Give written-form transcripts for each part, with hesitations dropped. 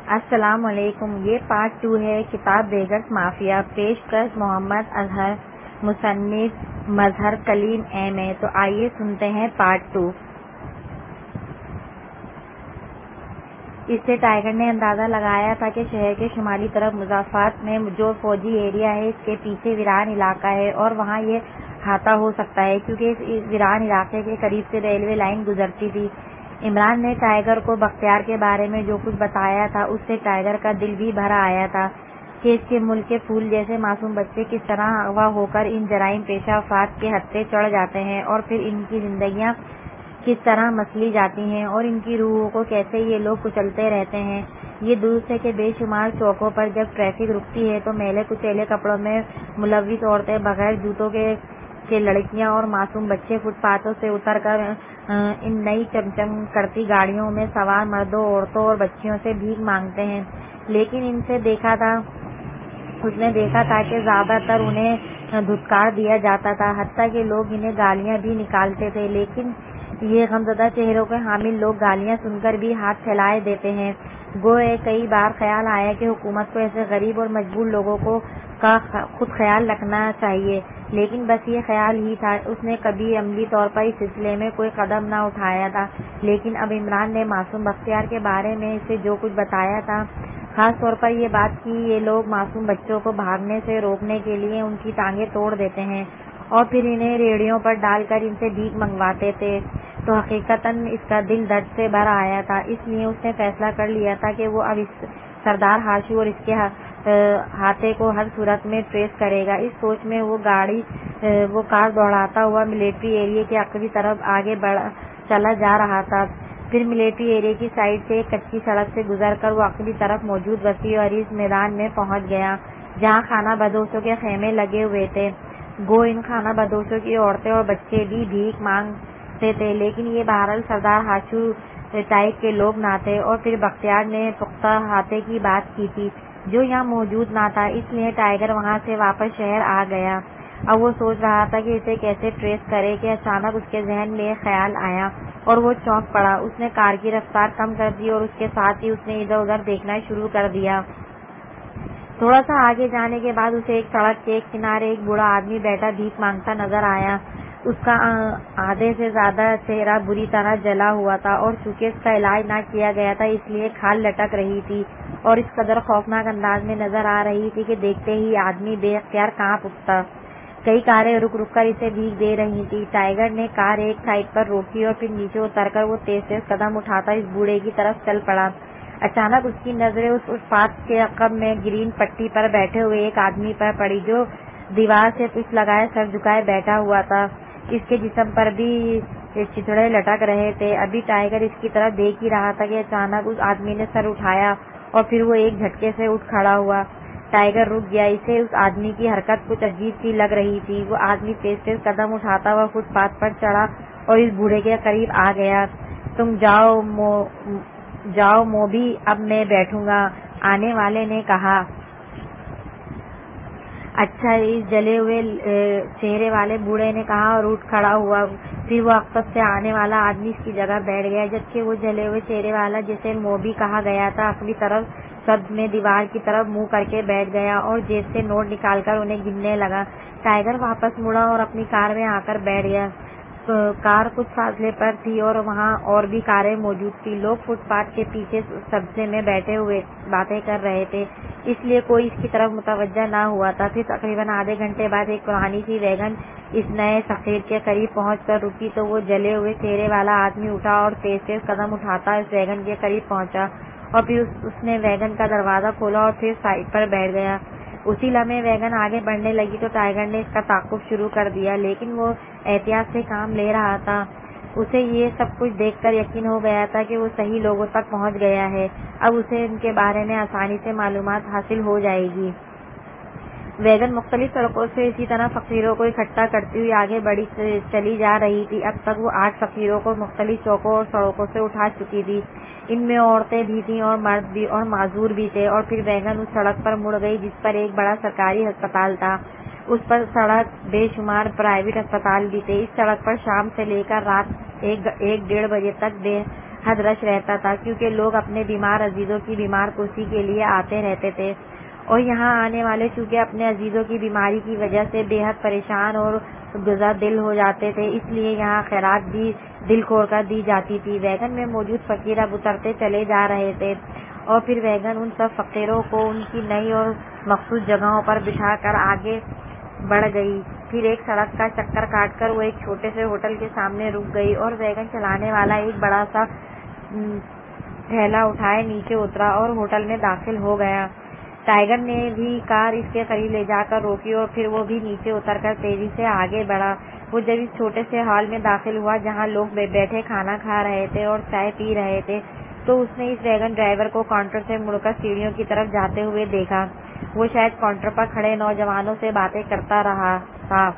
السلام علیکم۔ یہ پارٹ 2 ہے کتاب بیگرز مافیا، پیشکش محمد اظہر، مصنف مظہر کلیم ایم اے۔ تو آئیے سنتے ہیں پارٹ 2۔ اس سے ٹائیگر نے اندازہ لگایا تھا کہ شہر کے شمالی طرف مضافات میں جو فوجی ایریا ہے اس کے پیچھے ویران علاقہ ہے اور وہاں یہ احاطہ ہو سکتا ہے کیونکہ اس ویران علاقے کے قریب سے ریلوے لائن گزرتی تھی۔ عمران نے ٹائیگر کو بختیار کے بارے میں جو کچھ بتایا تھا اس سے ٹائیگر کا دل بھی بھر آیا تھا کہ اس کے ملک کے پھول جیسے معصوم بچے کس طرح اغوا ہو کر ان جرائم پیشہ افراد کے ہتھے چڑھ جاتے ہیں اور پھر ان کی زندگیاں کس طرح مسلی جاتی ہیں اور ان کی روحوں کو کیسے یہ لوگ کچلتے رہتے ہیں۔ یہ درست ہے کہ بے شمار چوکوں پر جب ٹریفک رکتی ہے تو میلے کچیلے کپڑوں میں ملوث عورتیں، بغیر جوتوں کے لڑکیاں اور معصوم بچے فٹ پاتھوں سے اتر کر ان نئی چمچم کرتی گاڑیوں میں سوار مردوں، عورتوں اور بچیوں سے بھیک مانگتے ہیں۔ لیکن اس نے دیکھا تھا کہ زیادہ تر انہیں دھتکار دیا جاتا تھا، حتیٰ کہ لوگ انہیں گالیاں بھی نکالتے تھے۔ لیکن یہ غمزدہ چہروں کے حامل لوگ گالیاں سن کر بھی ہاتھ پھیلائے دیتے ہیں۔ گویا کئی بار خیال آیا کہ حکومت کو ایسے غریب اور مجبور لوگوں کا خود خیال رکھنا چاہیے، لیکن بس یہ خیال ہی تھا۔ اس نے کبھی عملی طور پر اس سلسلے میں کوئی قدم نہ اٹھایا تھا، لیکن اب عمران نے معصوم بختیار کے بارے میں اسے جو کچھ بتایا تھا، خاص طور پر یہ بات کہ یہ لوگ معصوم بچوں کو بھاگنے سے روکنے کے لیے ان کی ٹانگیں توڑ دیتے ہیں اور پھر انہیں ریڑھیوں پر ڈال کر ان سے بھیک منگواتے تھے، تو حقیقتاً اس کا دل درد سے بھر آیا تھا۔ اس لیے اس نے فیصلہ کر لیا تھا کہ وہ اب اس سردار ہاشمی اور اس کے ہاتھے کو ہر صورت میں ٹریس کرے گا۔ اس سوچ میں وہ کار دوڑاتا ہوا ملٹری ایریا کے عقبی طرف آگے چلا جا رہا تھا۔ پھر ملٹری ایریا کی سائڈ سے ایک کچی سڑک سے گزر کر وہ عقبی طرف موجود وسیع و عریض میدان میں پہنچ گیا جہاں خانہ بدوشوں کے خیمے لگے ہوئے تھے۔ ان خانہ بدوشوں کی عورتیں اور بچے بھی بھیک مانگتے تھے، لیکن یہ بہرحال سردار ہاشمی ٹائپ کے لوگ نہ تھے۔ اور پھر بختیار نے پختہ احاطے کی بات کی تھی جو یہاں موجود نہ تھا، اس لیے ٹائیگر وہاں سے واپس شہر آ گیا۔ اب وہ سوچ رہا تھا کہ اسے کیسے ٹریس کرے کہ اچانک اس کے ذہن میں ایک خیال آیا اور وہ چونک پڑا۔ اس نے کار کی رفتار کم کر دی اور اس کے ساتھ ہی اس نے ادھر ادھر دیکھنا شروع کر دیا۔ تھوڑا سا آگے جانے کے بعد اسے ایک سڑک کے ایک کنارے ایک بوڑھا آدمی بیٹھا بھیک مانگتا نظر آیا۔ اس کا آدھے سے زیادہ چہرہ بری طرح جلا ہوا تھا اور چونکہ اس کا علاج نہ کیا گیا تھا اس لیے کھال لٹک رہی تھی اور اس قدر خوفناک انداز میں نظر آ رہی تھی کہ دیکھتے ہی آدمی بے اختیار کانپ اٹھتا۔ کئی کاریں رک رک کر اسے بھیک دے رہی تھیں۔ ٹائیگر نے کار ایک سائڈ پر روکی اور پھر نیچے اتر کر وہ تیز قدم اٹھاتا اس بوڑھے کی طرف چل پڑا۔ اچانک اس کی نظریں اس فٹ پاتھ کے عقب میں گرین پٹی پر بیٹھے ہوئے ایک آدمی پر پڑی جو دیوار سے پشت لگائے سر جھکائے بیٹھا ہوا تھا۔ اس کے جسم پر بھی چتڑے لٹک رہے تھے۔ ابھی ٹائیگر اس کی طرف دیکھ ہی رہا تھا کہ اچانک اس آدمی نے سر اٹھایا اور پھر وہ ایک جھٹکے سے اٹھ کھڑا ہوا۔ ٹائیگر رک گیا۔ اسے اس آدمی کی حرکت کچھ عجیب سی لگ رہی تھی۔ وہ آدمی تیز قدم اٹھاتا ہوا فٹ پاتھ پر چڑھا اور اس بوڑھے کے قریب آ گیا۔ تم جاؤ موبی، اب میں بیٹھوں گا، آنے والے نے کہا۔ اچھا، اس جلے ہوئے چہرے والے بوڑھے نے کہا اور اٹھ کھڑا ہوا۔ پھر وہ عقب سے آنے والا آدمی اس کی جگہ بیٹھ گیا، جبکہ وہ جلے ہوئے چہرے والا جسے موبی کہا گیا تھا عقبی طرف سبز میں دیوار کی طرف منہ کر کے بیٹھ گیا اور جیب سے نوٹ نکال کر انہیں گننے لگا۔ ٹائیگر واپس مڑا اور اپنی کار میں آ کر بیٹھ گیا۔ کار کچھ فاصلے پر تھی اور وہاں اور بھی کاریں موجود تھیں۔ لوگ فٹ پاتھ کے پیچھے سبزے میں بیٹھے ہوئے باتیں کر رہے تھے، اس لیے کوئی اس کی طرف متوجہ نہ ہوا تھا۔ پھر تقریباً آدھے گھنٹے بعد ایک پرانی سی ویگن اس نئے فقیر کے قریب پہنچ کر رکی تو وہ جلے ہوئے چہرے والا آدمی اٹھا اور تیز قدم اٹھاتا اس ویگن کے قریب پہنچا اور پھر اس نے ویگن کا دروازہ کھولا اور پھر سائڈ پر بیٹھ گیا۔ اسی لمحے ویگن آگے بڑھنے لگی تو ٹائیگر نے اس کا تعاقب شروع کر دیا، لیکن وہ احتیاط سے کام لے رہا تھا۔ اسے یہ سب کچھ دیکھ کر یقین ہو گیا تھا کہ وہ صحیح لوگوں تک پہنچ گیا ہے۔ اب اسے ان کے بارے میں آسانی سے معلومات حاصل ہو جائے گی۔ ویگن مختلف سڑکوں سے اسی طرح فقیروں کو اکٹھا کرتی ہوئی آگے بڑھی چلی جا رہی تھی۔ اب تک وہ 8 فقیروں کو مختلف چوکوں اور سڑکوں سے اٹھا چکی تھی۔ ان میں عورتیں بھی تھیں اور مرد بھی اور معذور بھی تھے۔ اور پھر ویگن اس سڑک پر مڑ گئی جس پر ایک بڑا سرکاری ہسپتال تھا۔ اس پر سڑک بے شمار پرائیویٹ ہسپتال بھی تھے۔ اس سڑک پر شام سے لے کر رات 1-1:30 بجے تک بے حد رش رہتا تھا، کیونکہ لوگ اپنے بیمار عزیزوں کی بیمار پرسی کے لیے آتے رہتے تھے، اور یہاں آنے والے چونکہ اپنے عزیزوں کی بیماری کی وجہ سے بے حد پریشان اور گزر دل ہو جاتے تھے، اس لیے یہاں خیرات بھی دل کھول کر دی جاتی تھی۔ ویگن میں موجود فقیر اب اترتے چلے جا رہے تھے، اور پھر ویگن ان سب فقیروں کو ان کی نئی اور مخصوص جگہوں پر بٹھا کر آگے بڑھ گئی۔ پھر ایک سڑک کا چکر کاٹ کر وہ ایک چھوٹے سے ہوٹل کے سامنے رک گئی، اور ویگن چلانے والا ایک بڑا سا تھیلا اٹھائے نیچے اترا اور ہوٹل میں داخل ہو گیا۔ ٹائیگر نے بھی کار اس کے قریب لے جا کر روکی، اور پھر وہ بھی نیچے اتر کر تیزی سے آگے بڑھا۔ وہ جب اس چھوٹے سے ہال میں داخل ہوا جہاں لوگ بیٹھے کھانا کھا رہے تھے اور چائے پی رہے تھے، تو اس نے اس ویگن ڈرائیور کو کاؤنٹر سے مڑ کر سیڑھیوں کی طرف جاتے ہوئے دیکھا۔ وہ شاید کاؤنٹر پر کھڑے نوجوانوں سے باتیں کرتا رہا تھا۔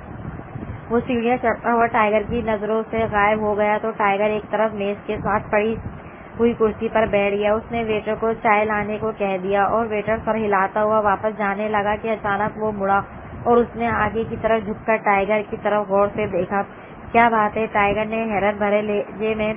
وہ سیڑھیاں چڑھتا ہوا ٹائیگر کی نظروں سے غائب ہو گیا تو ٹائیگر ایک طرف میز کے ساتھ پڑی ہوئی کرسی پر بیٹھ گیا۔ اس نے ویٹر کو چائے لانے کو کہہ دیا، اور ویٹر سر ہلاتا ہوا واپس جانے لگا کہ اچانک وہ مڑا اور اس نے آگے کی طرف جھک کر ٹائیگر کی طرف غور سے دیکھا۔ کیا بات ہے؟ ٹائیگر نے حیرت بھرے لہجے میں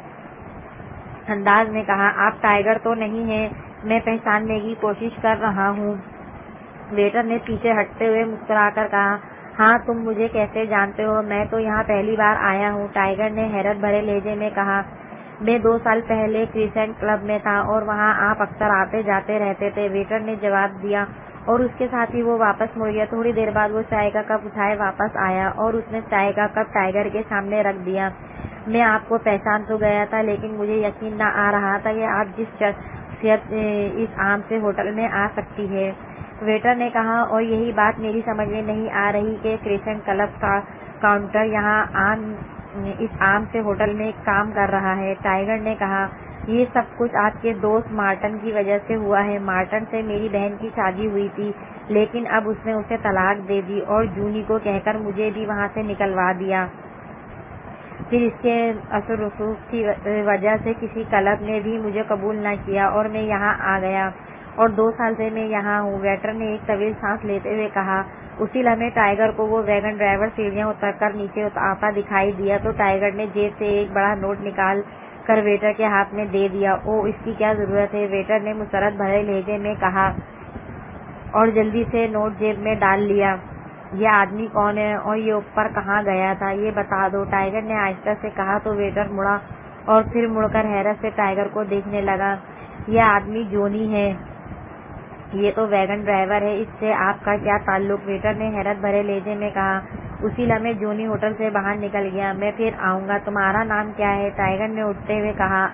انداز میں کہا۔ آپ ٹائیگر تو نہیں ہیں؟ میں پہچاننے کی کوشش کر رہا ہوں۔ ویٹر نے پیچھے ہٹتے ہوئے مسکرا کر کہا، ہاں تم مجھے کیسے جانتے ہو؟ میں تو یہاں پہلی بار آیا ہوں۔ ٹائیگر نے حیرت بھرے لہجے میں کہا، میں 2 سال پہلے کریسنٹ کلب میں تھا اور وہاں آپ اکثر آتے جاتے رہتے تھے، ویٹر نے جواب دیا، اور اس کے ساتھ ہی وہ واپس مڑ گیا۔ تھوڑی دیر بعد وہ چائے کا کپ اٹھائے واپس آیا اور اس نے چائے کا کپ ٹائیگر کے سامنے رکھ دیا۔ میں آپ کو پہچان تو گیا تھا، لیکن مجھے یقین نہ آ رہا تھا کہ آپ جس شخصیت اس عام سے ہوٹل میں آ سکتی ہے، ویٹر نے کہا، اور یہی بات میری سمجھ میں نہیں آ رہی کہ کریسنٹ کلب کا کاؤنٹر یہاں اس عام سے ہوٹل میں کام کر رہا ہے۔ ٹائیگر نے کہا، یہ سب کچھ آپ کے دوست مارٹن کی وجہ سے ہوا ہے۔ مارٹن سے میری بہن کی شادی ہوئی تھی، لیکن اب اس نے اسے طلاق دے دی اور جونی کو کہہ کر مجھے بھی وہاں سے نکلوا دیا۔ پھر اس کے اثر رسوخ کی وجہ سے کسی کلب نے بھی مجھے قبول نہ کیا اور میں یہاں آ گیا، اور 2 سال سے میں یہاں ہوں۔ ویٹر نے ایک طویل سانس لیتے ہوئے کہا۔ اسی لمحے ٹائیگر کو وہ ویگن ڈرائیور سیڑھیاں اتر کر نیچے آتا دکھائی دیا تو ٹائیگر نے جیب سے ایک بڑا نوٹ نکال کر ویٹر کے ہاتھ میں دے دیا۔ اوہ، اس کی کیا ضرورت ہے؟ ویٹر نے مسرت بھرے لہجے میں کہا، اور جلدی سے نوٹ جیب میں ڈال لیا۔ یہ آدمی کون ہے اور یہ اوپر کہاں گیا تھا؟ یہ بتا دو، ٹائیگر نے آہستہ سے کہا تو ویٹر مڑا اور پھر مڑ کر حیرت سے ٹائیگر کو دیکھنے لگا۔ یہ آدمی جونی ہے، یہ تو ویگن ڈرائیور ہے، اس سے آپ کا کیا تعلق؟ ویٹر نے حیرت بھرے لہجے میں کہا۔ اسی لمحے جونی ہوٹل سے باہر نکل گیا۔ میں پھر آؤں گا۔ تمہارا نام کیا ہے؟ ٹائیگر نے اٹھتے ہوئے کہا۔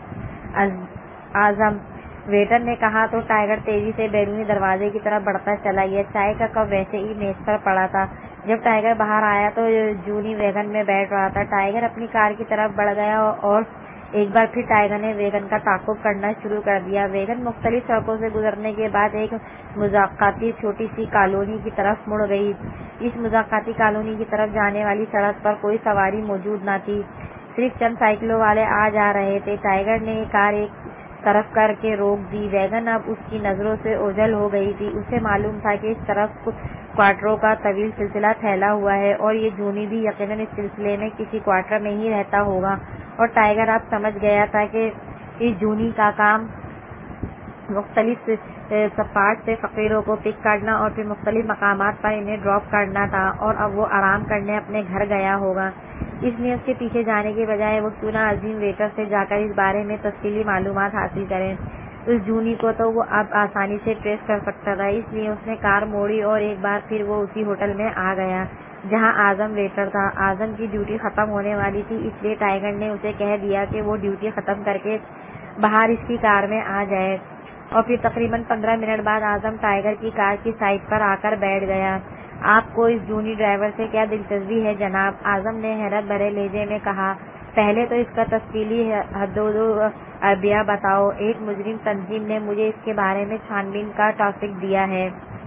اعظم، ویٹر نے کہا تو ٹائیگر تیزی سے بیرونی دروازے کی طرف بڑھتا چلا گیا۔ چائے کا کپ ویسے ہی میز پر پڑا تھا۔ جب ٹائیگر باہر آیا تو جونی ویگن میں بیٹھ رہا تھا۔ ٹائیگر اپنی کار کی طرف بڑھ گیا اور ایک بار پھر ٹائیگر نے ویگن کا تعاقب کرنا شروع کر دیا۔ ویگن مختلف سڑکوں سے گزرنے کے بعد ایک مضافاتی چھوٹی سی کالونی کی طرف مڑ گئی۔ اس مضافاتی کالونی کی طرف جانے والی سڑک پر کوئی سواری موجود نہ تھی، صرف چند سائیکلوں والے آ جا رہے تھے۔ ٹائیگر نے کار ایک طرف کر کے روک دی۔ ویگن اب اس کی نظروں سے اوجھل ہو گئی تھی۔ اسے معلوم تھا کہ اس طرف کوارٹروں کا طویل سلسلہ پھیلا ہوا ہے اور یہ جونی بھی یقیناً اس سلسلے میں کسی کوارٹر میں ہی رہتا ہوگا، اور ٹائیگر اب سمجھ گیا تھا کہ اس جونی کا کام مختلف صفحات سے فقیروں کو پک کرنا اور پھر مختلف مقامات پر انہیں ڈراپ کرنا تھا، اور اب وہ آرام کرنے اپنے گھر گیا ہوگا۔ اس لیے اس کے پیچھے جانے کے بجائے وہ کیوں نہ عظیم ویٹر سے جا کر اس بارے میں تفصیلی معلومات حاصل کریں۔ اس جونی کو تو وہ اب آسانی سے ٹریس کر سکتا تھا، اس لیے اس نے کار موڑی اور ایک بار پھر وہ اسی ہوٹل میں آ گیا جہاں اعظم ویٹر تھا۔ اعظم کی ڈیوٹی ختم ہونے والی تھی، اس لیے ٹائیگر نے اسے کہہ دیا کہ وہ ڈیوٹی ختم کر کے باہر اس کی کار میں آ جائے، اور پھر تقریباً 15 منٹ بعد اعظم ٹائیگر کی کار کی سائڈ پر آ کر بیٹھ گیا۔ آپ کو اس جونی ڈرائیور سے کیا دلچسپی ہے جناب؟ اعظم نے حیرت بھرے لہجے میں کہا۔ پہلے تو اس کا تفصیلی حدودالعربیہ بتاؤ۔ ایک مجرم تنظیم نے مجھے اس کے بارے میں چھان بین کا ٹاسک دیا ہے،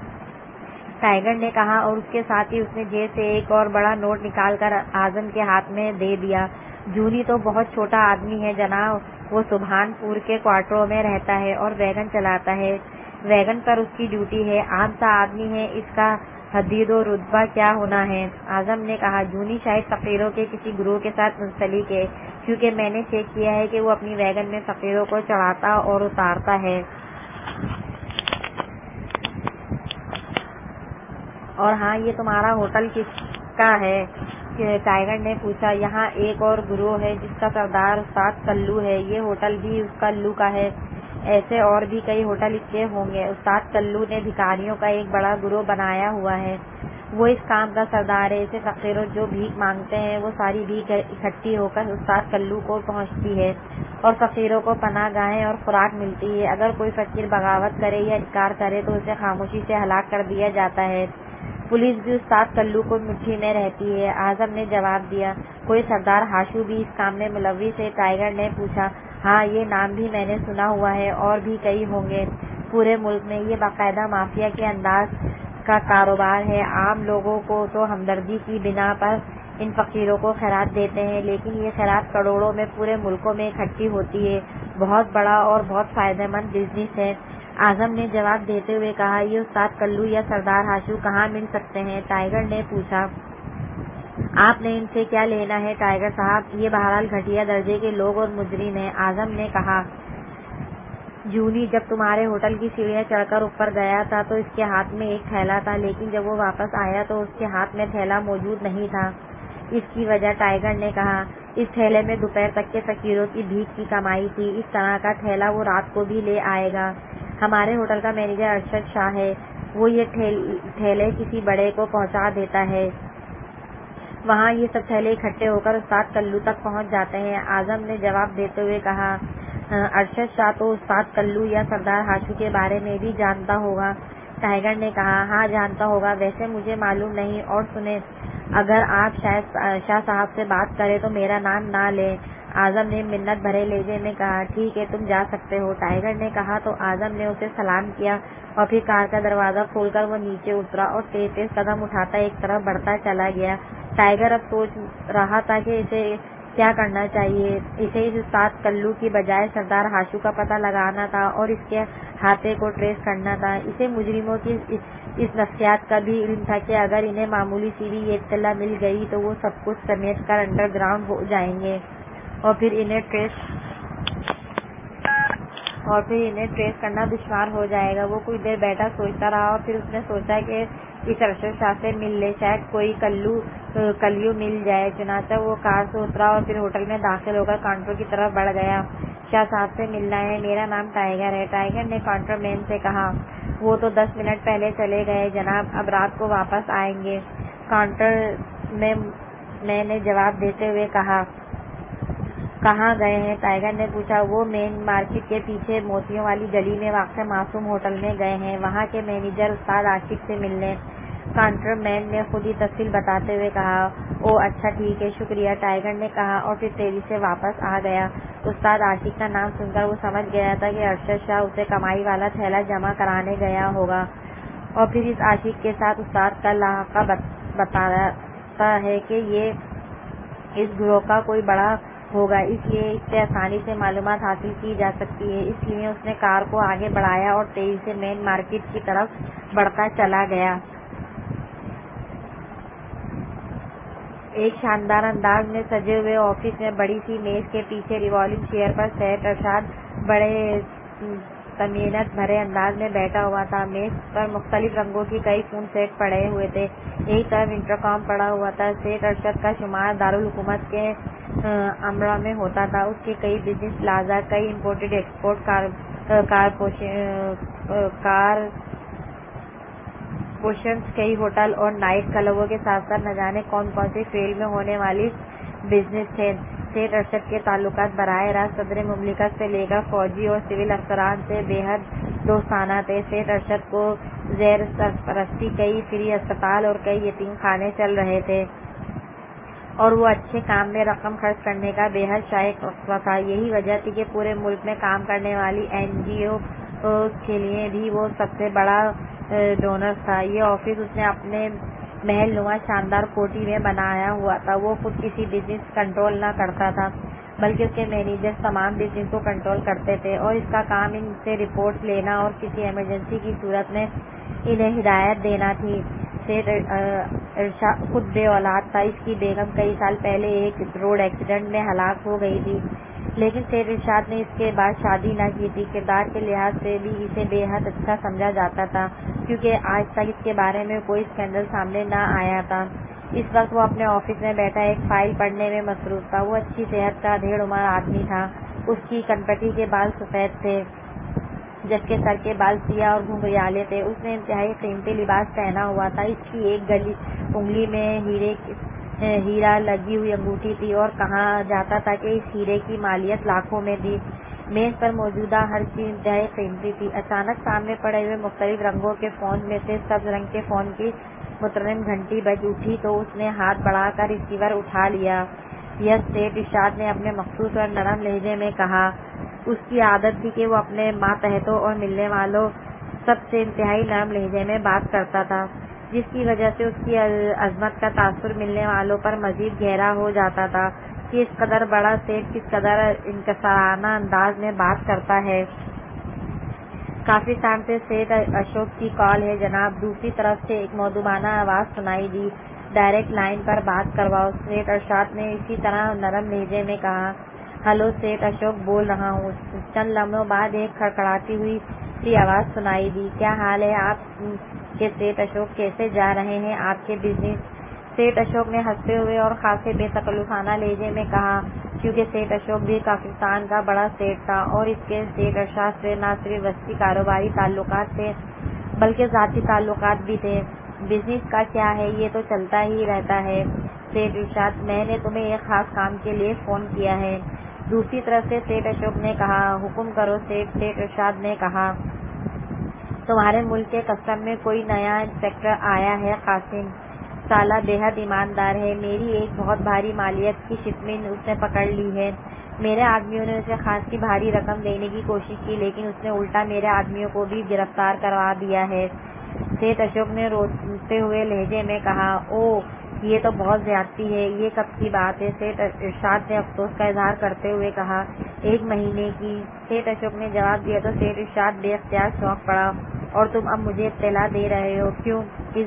ٹائیگر نے کہا، اور اس کے ساتھ ہی اس نے جیب سے ایک اور بڑا نوٹ نکال کر اعظم کے ہاتھ میں دے دیا۔ جونی تو بہت چھوٹا آدمی ہے جناب، وہ سبحان پور کے کوارٹروں میں رہتا ہے اور ویگن چلاتا ہے، ویگن پر اس کی ڈیوٹی ہے، عام سا آدمی ہے، اس کا حدید و رتبہ کیا ہونا ہے؟ اعظم نے کہا، جونی شاید فقیروں کے کسی گروہ کے ساتھ منسلک ہے، کیونکہ میں نے چیک کیا ہے کہ وہ اپنی ویگن میں فقیروں کو چڑھاتا اور اتارتا ہے۔ اور ہاں، یہ تمہارا ہوٹل کس کا ہے؟ ٹائیگر نے پوچھا۔ یہاں ایک اور گروہ ہے جس کا سردار استاد کلو ہے۔ یہ ہوٹل بھی اس کلو کا ہے۔ ایسے اور بھی کئی ہوٹل اس کے ہوں گے۔ استاد کلو نے بھکاریوں کا ایک بڑا گروہ بنایا ہوا ہے۔ وہ اس کام کا سردار ہے۔ اسے فقیروں جو بھیک مانگتے ہیں وہ ساری بھیک اکٹھی ہو کر استاد کلو کو پہنچتی ہے اور فقیروں کو پناہ گاہیں اور خوراک ملتی ہے۔ اگر کوئی فقیر بغاوت کرے یا انکار کرے تو اسے خاموشی سے ہلاک کر دیا جاتا ہے۔ پولیس بھی استاد کلو کو مٹھی میں رہتی ہے۔ اعظم نے جواب دیا۔ کوئی سردار ہاشو بھی اس کام میں ملوث ہے؟ ٹائیگر نے پوچھا۔ ہاں، یہ نام بھی میں نے سنا ہوا ہے، اور بھی کئی ہوں گے۔ پورے ملک میں یہ باقاعدہ مافیا کے انداز کا کاروبار ہے۔ عام لوگوں کو تو ہمدردی کی بنا پر ان فقیروں کو خیرات دیتے ہیں، لیکن یہ خیرات کروڑوں میں پورے ملکوں میں اکٹھی ہوتی ہے۔ بہت بڑا اور بہت فائدہ مند بزنس ہے۔ اعظم نے جواب دیتے ہوئے کہا۔ یہ استاد کلو یا سردار ہاشو کہاں مل سکتے ہیں؟ ٹائیگر نے پوچھا۔ آپ نے ان سے کیا لینا ہے ٹائیگر صاحب؟ یہ بہرحال گھٹیا درجے کے لوگ اور مجرم ہیں۔ اعظم نے کہا۔ جونی جب تمہارے ہوٹل کی سیڑھیاں چڑھ کر اوپر گیا تھا تو اس کے ہاتھ میں ایک تھیلا تھا، لیکن جب وہ واپس آیا تو اس کے ہاتھ میں تھیلا موجود نہیں تھا۔ اس کی وجہ؟ ٹائیگر نے کہا۔ اس تھیلے میں دوپہر تک کے فقیروں کی بھیک کی کمائی تھی۔ اس طرح کا تھیلا وہ رات کو بھی لے آئے گا۔ ہمارے ہوٹل کا مینیجر ارشد شاہ ہے، وہ یہ تھیلے کسی بڑے کو پہنچا دیتا ہے۔ وہاں یہ سب تھیلے اکٹھے ہو کر استاد کلو تک پہنچ جاتے ہیں۔ اعظم نے جواب دیتے ہوئے کہا۔ ارشد شاہ تو استاد کلو یا سردار ہاشو کے بارے میں بھی جانتا ہوگا؟ ٹائیگر نے کہا۔ ہاں، جانتا ہوگا، ویسے مجھے معلوم نہیں۔ اور سنیں، اگر آپ شاہ صاحب سے بات کریں تو میرا نام نہ لیں۔ اعظم نے منت بھرے لہجے میں کہا۔ ٹھیک ہے، تم جا سکتے ہو، ٹائیگر نے کہا تو اعظم نے اسے سلام کیا اور پھر کار کا دروازہ کھول کر وہ نیچے اترا اور تیز تیز قدم اٹھاتا ایک طرف بڑھتا چلا گیا۔ ٹائیگر اب سوچ رہا تھا کہ اسے کیا کرنا چاہیے۔ اسے اس استاد کلو کی بجائے سردار ہاشو کا پتہ لگانا تھا اور اس کے ہاتھے کو ٹریس کرنا تھا۔ اسے مجرموں کی اس نفسیات کا بھی علم تھا کہ اگر انہیں معمولی سی بھی یہ اطلاع مل گئی تو وہ سب کچھ سمیٹ کر انڈر گراؤنڈ ہو جائیں گے اور پھر انہیں ٹریس کرنا دشوار ہو جائے گا۔ وہ کچھ دیر بیٹھا سوچتا رہا اور پھر اس نے سوچا کہ اس ارشد شاہ سے مل لے، شاید کوئی کلیو مل جائے۔ چنانچہ وہ کار سے اترا اور پھر ہوٹل میں داخل ہو کر کاؤنٹر کی طرف بڑھ گیا۔ شاہ صاحب سے ملنا ہے؟ میرا نام ٹائیگر ہے، ٹائیگر نے کاؤنٹر مین سے کہا۔ وہ تو 10 منٹ پہلے چلے گئے جناب، اب رات کو واپس آئیں گے، کاؤنٹر مین نے جواب دیتے ہوئے کہا۔ کہاں گئے ہیں؟ ٹائیگر نے پوچھا۔ وہ مین مارکیٹ کے پیچھے موتیوں والی گلی میں واقع معصوم ہوٹل میں گئے ہیں، وہاں کے مینیجر استاد عاشق سے ملنے، کاؤنٹر مین نے خود ہی تفصیل بتاتے ہوئے کہا۔ اوہ اچھا، ٹھیک ہے، شکریہ، ٹائیگر نے کہا اور پھر تیزی سے واپس آ گیا۔ استاد عاشق کا نام سن کر وہ سمجھ گیا تھا کہ ارشد شاہ اسے کمائی والا تھیلا جمع کرانے گیا ہوگا، اور پھر اس عاشق کے ساتھ استاد کا لاحقہ بتاتا ہے کہ یہ اس گروہ کا کوئی بڑا ہوگا، اس لیے اس سے آسانی سے معلومات حاصل کی جا سکتی ہے۔ اس لیے اس نے کار کو آگے بڑھایا اور تیزی سے مین مارکیٹ کی طرف بڑھتا چلا گیا۔ ایک شاندار انداز میں سجے ہوئے آفس میں بڑی سی میز کے پیچھے ریوالونگ چیئر پر سیٹ ارشاد بڑے طمانینت بھرے انداز میں بیٹھا ہوا تھا۔ میز پر مختلف رنگوں کی کئی فون سیٹ پڑے ہوئے تھے، ایک طرف انٹرکام پڑا ہوا تھا۔ سیٹ ارشد کا شمار دارالحکومت کے امرا میں ہوتا تھا۔ اس کے کئی بزنس پلازا، کئی امپورٹ ایکسپورٹ کارپوریشنز، کئی ہوٹل اور نائٹ کلبوں کے ساتھ ساتھ نہ جانے کون کون سی فیلڈ میں ہونے والی بزنس تھے۔ سیٹ ارشد کے تعلقات براہ راست صدر مملکت سے لے کر فوجی اور سول افسران سے بے حد دوستانہ تھے۔ سیٹ ارشد کو زیر سرپرستی کئی فری اسپتال اور کئی یتیم خانے چل رہے تھے اور وہ اچھے کام میں رقم خرچ کرنے کا بے حد شائق رکھتا تھا۔ یہی وجہ تھی کہ پورے ملک میں کام کرنے والی NGO کے لیے بھی وہ سب سے بڑا ڈونر تھا۔ یہ آفس اس نے اپنے محل نما شاندار کوٹھی میں بنایا ہوا تھا۔ وہ خود کسی بزنس کنٹرول نہ کرتا تھا، بلکہ اس کے مینیجرز تمام بزنس کو کنٹرول کرتے تھے اور اس کا کام ان سے رپورٹس لینا اور کسی ایمرجنسی کی صورت میں انہیں ہدایت دینا تھی۔ خود بے اولاد تھا۔ اس کی بیگم کئی سال پہلے ایک روڈ ایکسیڈنٹ میں ہلاک ہو گئی تھی، لیکن سیٹھ ارشاد نے اس کے بعد شادی نہ کی تھی۔ کردار کے لحاظ سے بھی اسے بے حد اچھا سمجھا جاتا تھا، کیونکہ آج تک اس کے بارے میں کوئی اسکینڈل سامنے نہ آیا تھا۔ اس وقت وہ اپنے آفس میں بیٹھا ایک فائل پڑھنے میں مصروف تھا۔ وہ اچھی صحت کا ڈھیر عمر آدمی تھا۔ اس کی کنپٹی کے بال سفید تھے، جبکہ سر کے بال سیاہ اور گھنگریالے تھے۔ اس نے انتہائی قیمتی لباس پہنا ہوا تھا۔ اس کی ایک انگلی میں ہیرا لگی ہوئی انگوٹھی تھی اور کہا جاتا تھا کہ اس ہیرے کی مالیت لاکھوں میں تھی۔ میز پر موجودہ ہر چیز انتہائی قیمتی تھی۔ اچانک سامنے پڑے ہوئے مختلف رنگوں کے فون میں سے سبز رنگ کے فون کی مترنم گھنٹی بج اٹھی تو اس نے ہاتھ بڑھا کر ریسیور اٹھا لیا۔ یس، سیٹھ ارشاد نے اپنے مخصوص اور نرم لہجے میں کہا۔ اس کی عادت تھی کہ وہ اپنے ماتحتوں اور ملنے والوں سب سے انتہائی نرم لہجے میں بات کرتا تھا، جس کی وجہ سے اس کی عظمت کا تاثر ملنے والوں پر مزید گہرا ہو جاتا تھا کہ اس قدر بڑا سیٹھ کس قدر انکسارانہ انداز میں بات کرتا ہے۔ کافی ٹائم سے سیٹھ اشوک کی کال ہے جناب۔ دوسری طرف سے ایک مودبانہ آواز سنائی دی۔ ڈائریکٹ لائن پر بات کرواؤ، سیٹھ ارشاد نے اسی طرح نرم لہجے میں کہا۔ ہلو، سیٹھ اشوک بول رہا ہوں۔ چند لمحوں بعد ایک کھڑکھڑاتی ہوئی سی آواز سنائی دی۔ کیا حال ہے آپ کے سیٹھ اشوک؟ کیسے جا رہے ہیں آپ کے بزنس؟ سیٹھ اشوک نے ہنستے ہوئے اور خاصے بے تکلفانہ لہجے میں کہا، کیونکہ سیٹھ اشوک بھی پاکستان کا بڑا سیٹھ تھا اور اس کے سیٹھ ارشاد سے نہ صرف وسیع کاروباری تعلقات تھے بلکہ ذاتی تعلقات بھی تھے۔ بزنس کا کیا ہے، یہ تو چلتا ہی رہتا ہے سیٹھ ارشاد۔ میں نے تمہیں ایک خاص کام کے لیے فون کیا ہے۔ دوسری طرف سے سیٹھ اشوک نے کہا۔ حکم کرو سیٹھ ارشاد نے کہا۔ تمہارے ملک کے کسٹم میں کوئی نیا انسپکٹر آیا ہے قاسم؟ سالہ بے حد ایماندار ہے۔ میری ایک بہت بھاری مالیت کی شپمنٹ اس نے پکڑ لی ہے۔ میرے آدمیوں نے اسے خاصی بھاری رقم دینے کی کوشش کی، لیکن اس نے الٹا میرے آدمیوں کو بھی گرفتار کروا دیا ہے۔ سیٹھ اشوک نے روتے ہوئے لہجے میں کہا۔ اوہ، یہ تو بہت زیادتی ہے۔ یہ کب کی بات ہے؟ سیٹھ ارشاد نے افسوس کا اظہار کرتے ہوئے کہا۔ 1 مہینے کی، سیٹھ اشوک نے جواب دیا تو سیٹھ ارشاد بے اختیار چونک پڑا۔ اور تم اب مجھے اطلاع دے رہے ہو؟ کیوں؟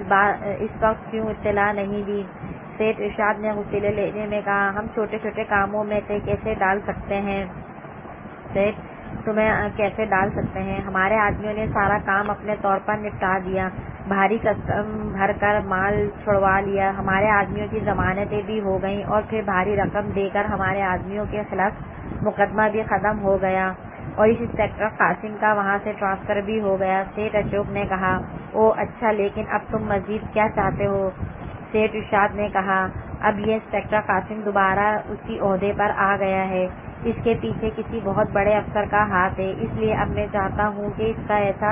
اس وقت کیوں اطلاع نہیں دی؟ سیٹھ ارشاد نے غصیلے لہجے میں کہا۔ ہم چھوٹے چھوٹے کاموں میں سے کیسے ڈال سکتے ہیں سیٹھ؟ تمہیں کیسے ڈال سکتے ہیں؟ ہمارے آدمیوں نے سارا کام اپنے طور پر نپٹا دیا، بھاری کسٹم بھر کر مال چھڑوا لیا، ہمارے آدمیوں کی ضمانتیں بھی ہو گئیں اور پھر بھاری رقم دے کر ہمارے آدمیوں کے خلاف مقدمہ بھی ختم ہو گیا اور اس انسپکٹر قاسم کا وہاں سے ٹرانسفر بھی ہو گیا۔ سیٹھ اشوک نے کہا۔ اوہ اچھا، لیکن اب تم مزید کیا چاہتے ہو؟ سیٹھ ارشاد نے کہا۔ اب یہ انسپکٹر قاسم دوبارہ اسی عہدے پر آ گیا ہے، اس کے پیچھے کسی بہت بڑے افسر کا ہاتھ ہے، اس لیے اب میں چاہتا ہوں کہ اس کا ایسا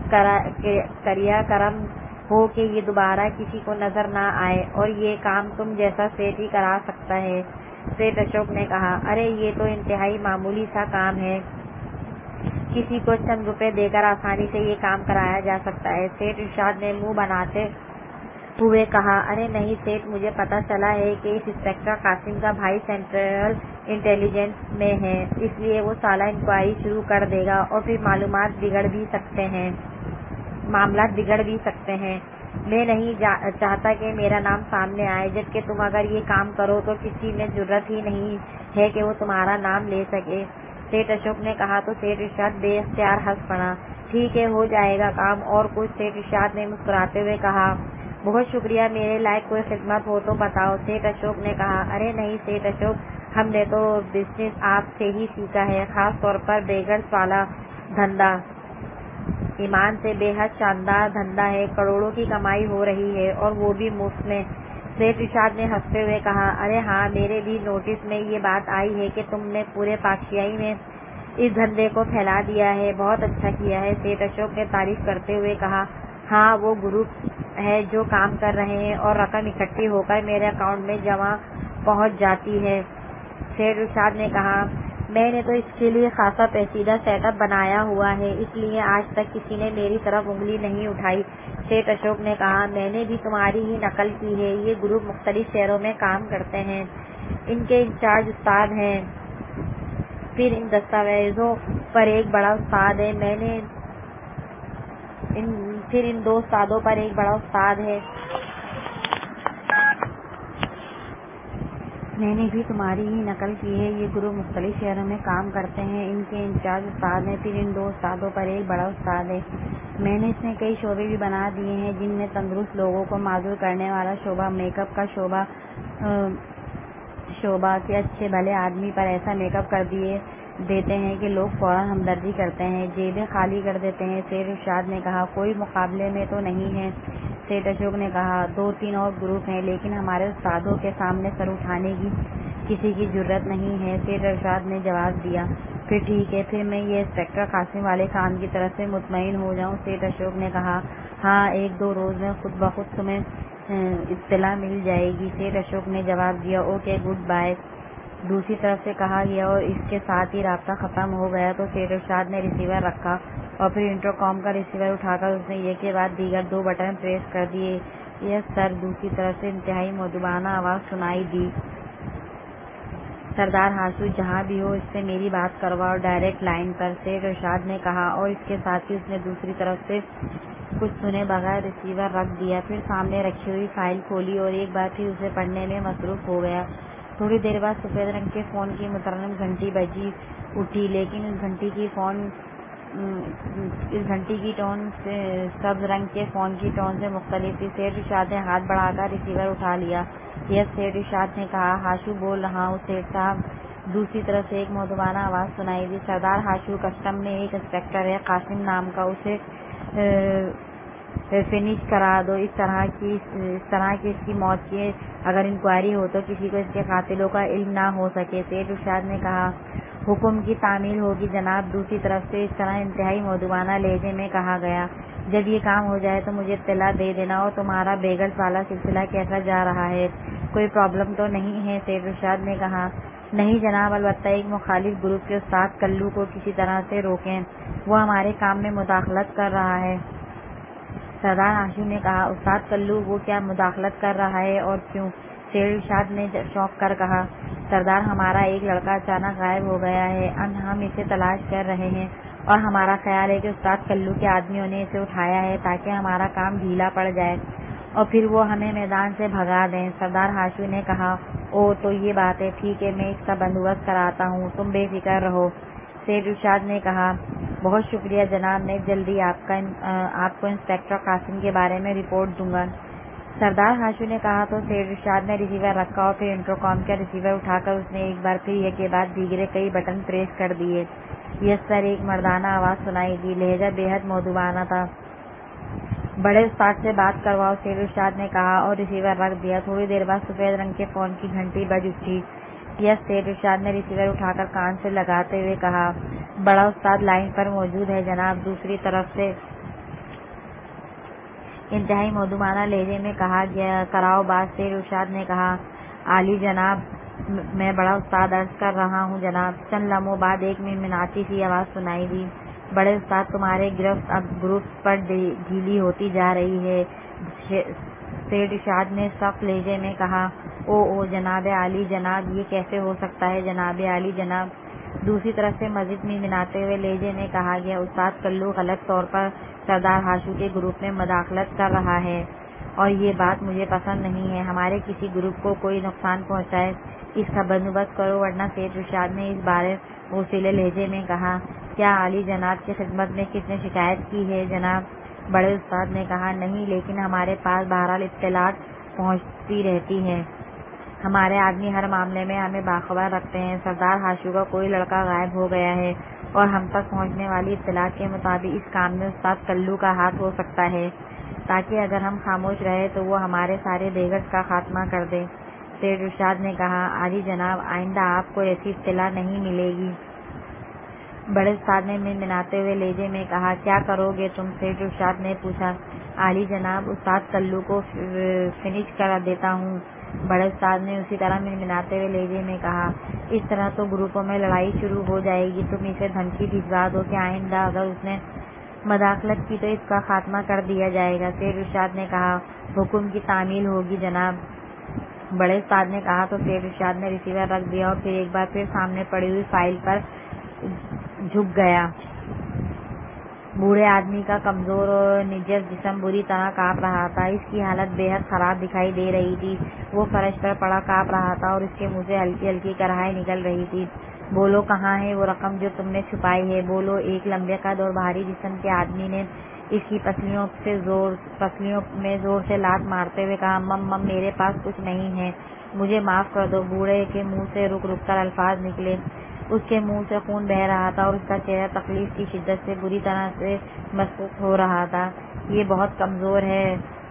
کریا کرم ہو کہ یہ دوبارہ کسی کو نظر نہ آئے، اور یہ کام تم جیسا سیٹھ ہی کرا سکتا ہے۔ سیٹھ اشوک نے کہا۔ ارے یہ تو انتہائی معمولی سا کام ہے، کسی کو چند روپے دے کر آسانی سے یہ کام کرایا جا سکتا ہے۔ سیٹھ ارشاد نے منہ بناتے ہوئے کہا۔ ارے نہیں سیٹھ، مجھے پتہ چلا ہے کہ اس انسپکٹر قاسم کا بھائی سینٹرل انٹیلیجنس میں ہے، اس لیے وہ سالہ انکوائری شروع کر دے گا اور پھر معاملات بگڑ بھی سکتے ہیں۔ میں نہیں چاہتا کہ میرا نام سامنے آئے، جبکہ تم اگر یہ کام کرو تو کسی میں جرات ہی نہیں ہے کہ وہ تمہارا نام لے سکے۔ سیٹھ اشوک نے کہا تو سیٹھ ارشاد بے اختیار ہنس پڑا۔ ٹھیک ہے، ہو جائے گا کام۔ اور کچھ؟ سیٹھ ارشاد نے مسکراتے ہوئے کہا۔ بہت شکریہ، میرے لائق کوئی خدمت ہو تو بتاؤ، سیٹھ اشوک نے کہا۔ ارے نہیں سیٹھ اشوک، ہم نے تو بزنس آپ سے ہی سیکھا ہے، خاص طور پر بیگرز والا دھندا۔ ایمان سے بے حد شاندار دھندا ہے، کروڑوں کی کمائی ہو رہی ہے اور وہ بھی مفت میں۔ سیٹھ ارشاد نے ہنستے ہوئے کہا۔ ارے ہاں، میرے بھی نوٹس میں یہ بات آئی ہے کہ تم نے پورے پاکشاہی میں اس دھندے کو پھیلا دیا ہے، بہت اچھا کیا ہے، سیٹھ اشوک نے تعریف کرتے ہوئے کہا۔ ہاں، وہ گروپ ہے جو کام کر رہے ہیں اور رقم اکٹھی ہو کر میرے اکاؤنٹ میں جمع پہنچ جاتی ہے، سیٹھ ارشاد نے کہا۔ میں نے تو اس کے لیے خاصا پیچیدہ سیٹ اپ بنایا ہوا ہے، اس لیے آج تک کسی نے میری طرف انگلی نہیں اٹھائی، سیٹھ اشوک نے کہا۔ میں نے بھی تمہاری ہی نقل کی ہے، یہ گروپ مختلف شہروں میں کام کرتے ہیں، ان کے انچارج استاد ہیں، پھر ان دستاویزوں پر ایک بڑا استاد ہے، پھر ان 2 استادوں پر ایک بڑا استاد ہے، میں نے بھی تمہاری ہی نقل کی ہے۔ یہ گروہ مختلف شہروں میں کام کرتے ہیں۔ ان کے انچارج استاد ہیں، پھر ان 2 استادوں پر ایک بڑا استاد ہے۔ میں نے اس میں کئی شعبے بھی بنا دیے ہیں، جن میں تندرست لوگوں کو معذور کرنے والا شعبہ، میک اپ کا شعبہ کہ اچھے بھلے آدمی پر ایسا میک اپ کر دیتے ہیں کہ لوگ فوراً ہمدردی کرتے ہیں، جیبیں خالی کر دیتے ہیں۔ سیٹھ ارشاد نے کہا، کوئی مقابلے میں تو نہیں ہے؟ سیٹھ اشوک نے کہا، 2-3 اور گروپ ہیں، لیکن ہمارے استادوں کے سامنے سر اٹھانے کی کسی کی جرات نہیں ہے۔ سیٹھ ارشاد نے جواب دیا، پھر ٹھیک ہے، پھر میں یہ انسپکٹر قاسم والے کام کی طرف سے مطمئن ہو جاؤں؟ سیٹھ اشوک نے کہا، ہاں، 1-2 روز میں خود بخود تمہیں اطلاع مل جائے گی۔ سیٹھ اشوک نے جواب دیا، اوکے، گڈ بائے۔ دوسری طرف سے کہا گیا اور اس کے ساتھ ہی رابطہ ختم ہو گیا تو سیٹھ ارشاد نے ریسیور رکھا اور پھر انٹرکام کا ریسیور اٹھا کر اس نے ایک کے بعد دیگر 2 بٹن پریس کر دیے۔ یس سر، دوسری طرف سے انتہائی مؤدبانہ آواز سنائی دی۔ سردار ہاشمی، جہاں بھی ہو اس سے میری بات کرواؤ، ڈائریکٹ لائن پر۔ سیٹھ ارشاد نے کہا اور اس کے ساتھ ہی اس نے دوسری طرف سے کچھ سنے بغیر ریسیور رکھ دیا، پھر سامنے رکھی ہوئی فائل کھولی اور ایک بار پھر اسے پڑھنے میں مصروف ہو گیا۔ تھوڑی دیر بعد سفید رنگ کے فون کی مترنم گھنٹی بجی اٹھی، لیکن اس گھنٹی کی ٹون سبز رنگ کے فون کی ٹون سے مختلف تھی۔ سیٹھ ارشاد نے ہاتھ بڑھا کر ریسیور اٹھا لیا۔ یس، سیٹھ ارشاد نے کہا، ہاشمی بول رہا ہوں سیٹھ صاحب۔ دوسری طرف سے ایک مؤدبانہ آواز سنائی دی، سردار ہاشمی، کسٹم میں ایک انسپکٹر ہے قاسم نام کا، اسے فنش کرا دو۔ اس طرح کی اس کی موت کی اگر انکوائری ہو تو کسی کو اس کے قاتلوں کا علم نہ ہو سکے۔ سیٹھ ارشاد نے کہا، حکم کی تعمیل ہوگی جناب۔ دوسری طرف سے اس طرح انتہائی مؤدبانہ لہجے میں کہا گیا، جب یہ کام ہو جائے تو مجھے اطلاع دے دینا۔ اور تمہارا بیگلز والا سلسلہ کیسا جا رہا ہے؟ کوئی پرابلم تو نہیں ہے؟ سیٹھ ارشاد نے کہا، نہیں جناب، البتہ ایک مخالف گروپ کے استاد کلو کو کسی طرح سے روکیں، وہ ہمارے کام میں مداخلت کر رہا ہے۔ سردار ہاشمی نے کہا، استاد کلو، وہ کیا مداخلت کر رہا ہے اور کیوں؟ سیٹھ ارشاد نے چونک کر کہا، سردار، ہمارا ایک لڑکا اچانک غائب ہو گیا ہے، ہم اسے تلاش کر رہے ہیں اور ہمارا خیال ہے کہ استاد کلو کے آدمیوں نے اسے اٹھایا ہے تاکہ ہمارا کام ڈھیلا پڑ جائے اور پھر وہ ہمیں میدان سے بھگا دیں۔ سردار ہاشمی نے کہا، اوہ، تو یہ بات ہے، ٹھیک ہے، میں اس کا بندوبست کراتا ہوں، تم بے فکر رہو۔ سیٹھ ارشاد نے کہا، بہت شکریہ جناب، میں جلدی آپ کو انسپکٹر قاسم کے بارے میں رپورٹ دوں گا۔ سردار ہاشمی نے کہا تو سیٹھ ارشاد نے ریسیور رکھا اور پھر انٹرکام کا ریسیور اٹھا کر اس نے ایک بار پھر ایک کے بعد دیگرے کئی بٹن پریس کر دیے۔ یس سر، ایک مردانہ آواز سنائی دی، لہجہ بے حد مؤدبانہ تھا۔ بڑے استاد سے بات کرواؤ، سیٹھ ارشاد نے کہا اور ریسیور رکھ دیا۔ تھوڑی دیر بعد سفید رنگ کے فون کی گھنٹی بج اٹھی۔ یس، سیٹھ ارشاد نے ریسیور اٹھا کر کان سے لگاتے ہوئے کہا، بڑا استاد لائن پر موجود ہے جناب۔ دوسری طرف سے انتہائی مؤدبانہ لہجے میں کہا گیا، کراؤ بات۔ سیٹھ ارشاد نے کہا، عالی جناب، میں بڑا استاد عرض کر رہا ہوں جناب۔ چند لمحوں بعد ایک منمناتی سی آواز سنائی دی، بڑے استاد، تمہاری گرفت اب گروپ پر ڈھیلی ہوتی جا رہی ہے۔ سیٹھ ارشاد نے سخت لہجے میں کہا، او جناب عالی جناب، یہ کیسے ہو سکتا ہے جناب عالی جناب۔ دوسری طرف سے مزید منمناتے ہوئے لہجے میں کہا گیا، استاد کلو غلط طور پر سردار ہاشمی کے گروپ میں مداخلت کر رہا ہے اور یہ بات مجھے پسند نہیں ہے۔ ہمارے کسی گروپ کو کوئی نقصان پہنچائے اس کا بندوبست کرو ورنہ۔ سیٹھ ارشاد نے اس بارے غصیلے لہجے میں کہا، کیا عالی جناب کی خدمت میں کس نے شکایت کی ہے جناب؟ بڑے استاد نے کہا، نہیں، لیکن ہمارے پاس بہرحال اطلاعات پہنچتی رہتی ہیں۔ ہمارے آدمی ہر معاملے میں ہمیں باخبر رکھتے ہیں۔ سردار ہاشمی کا کوئی لڑکا غائب ہو گیا ہے اور ہم تک پہنچنے والی اطلاعات کے مطابق اس کام میں استاد کلو کا ہاتھ ہو سکتا ہے، تاکہ اگر ہم خاموش رہے تو وہ ہمارے سارے بیگلز کا خاتمہ کر دے۔ سیٹھ ارشاد نے کہا، عالی جناب، آئندہ آپ کو ایسی اطلاع نہیں ملے گی۔ بڑے استاد نے منمناتے ہوئے لہجے میں کہا، کیا کرو گے تم؟ سیٹھ ارشاد نے پوچھا۔ عالی جناب، استاد کلو کو فنش کر دیتا ہوں۔ بڑے استاد نے اسی طرح منمناتے ہوئے لہجے میں کہا، اس طرح تو گروپوں میں لڑائی شروع ہو جائے گی۔ تم اسے دھمکی بھجوا دو کہ آئندہ اگر اس نے مداخلت کی تو اس کا خاتمہ کر دیا جائے گا۔ سیٹھ ارشاد نے کہا، حکم کی تعمیل ہوگی جناب۔ بڑے استاد نے کہا تو سیٹھ ارشاد نے ریسیور رکھ دیا اور پھر ایک بار پھر سامنے پڑی ہوئی فائل پر جھک گیا۔ बूढ़े आदमी का कमजोर और निर्जीव जिस्म बुरी तरह कांप रहा था। इसकी हालत बेहद खराब दिखाई दे रही थी। वो फर्श पर पड़ा कांप रहा था और उसके मुंह से हल्की हल्की कराहें निकल रही थी। बोलो, कहाँ है वो रकम जो तुमने छुपाई है? बोलो, एक लंबे कद और भारी जिस्म के आदमी ने इसकी पसलियों में जोर से लात मारते हुए कहा। मम, मेरे पास कुछ नहीं है, मुझे माफ कर दो। बूढ़े के मुंह से रुक रुक कर अल्फाज निकले। उसके मुंह से खून बह रहा था और उसका चेहरा तकलीफ की शिद्दत से बुरी तरह से मसरूख हो रहा था। ये बहुत कमजोर है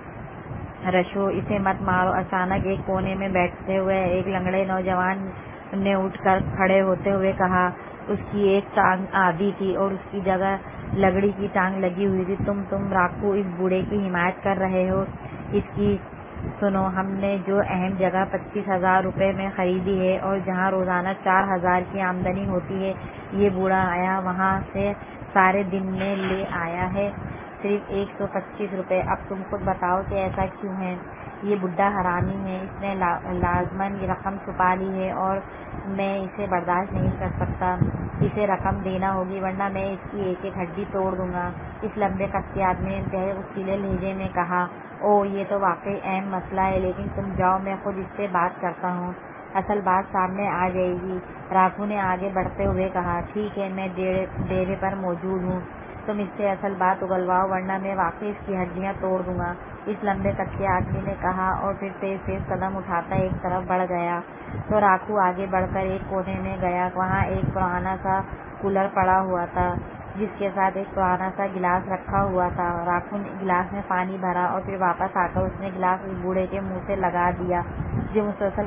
रशो, इसे मत मारो। अचानक एक कोने में बैठते हुए एक लंगड़े नौजवान ने उठकर खड़े होते हुए कहा। उसकी एक टांग आधी थी और उसकी जगह लगड़ी की टांग लगी हुई थी। तुम राखू इस बूढ़े की हिमायत कर रहे हो? इसकी सुनो, हमने जो अहम जगह 25,000 रुपए में खरीदी है और जहाँ रोजाना 4,000 की आमदनी होती है, ये बूढ़ा आया वहाँ से सारे दिन में ले आया है सिर्फ 125 रुपए। अब तुम खुद बताओ कि ऐसा क्यों है? ये बुढ़ा हरामी है, इसने लाजमन रकम छुपा ली है और मैं इसे बर्दाश्त नहीं कर सकता। इसे रकम देना होगी वरना मैं इसकी एक एक हड्डी तोड़ दूंगा। इस लंबे कद के आदमी ने इंतहाई उसीले लहजे में कहा। ओ, ये तो वाकई अहम मसला है, लेकिन तुम जाओ, मैं खुद इससे बात करता हूँ, असल बात सामने आ जाएगी। राखू ने आगे बढ़ते हुए कहा। ठीक है, मैं डेरे पर मौजूद हूँ, तुम इससे असल बात उगलवाओ वरना मैं वाकई इसकी हड्डियाँ तोड़ दूंगा, इस लंबे कद के आदमी ने कहा और फिर तेज कदम उठाता एक तरफ बढ़ गया। तो राखू आगे बढ़कर एक कोने में गया। वहाँ एक पुराना सा कूलर पड़ा हुआ था जिसके साथ एक पुराना सा गिलास रखा हुआ था। राखू ने गिलास में पानी भरा और फिर वापस आकर उसने गिलास उस बूढ़े के मुंह से लगा दिया जो मुसलसल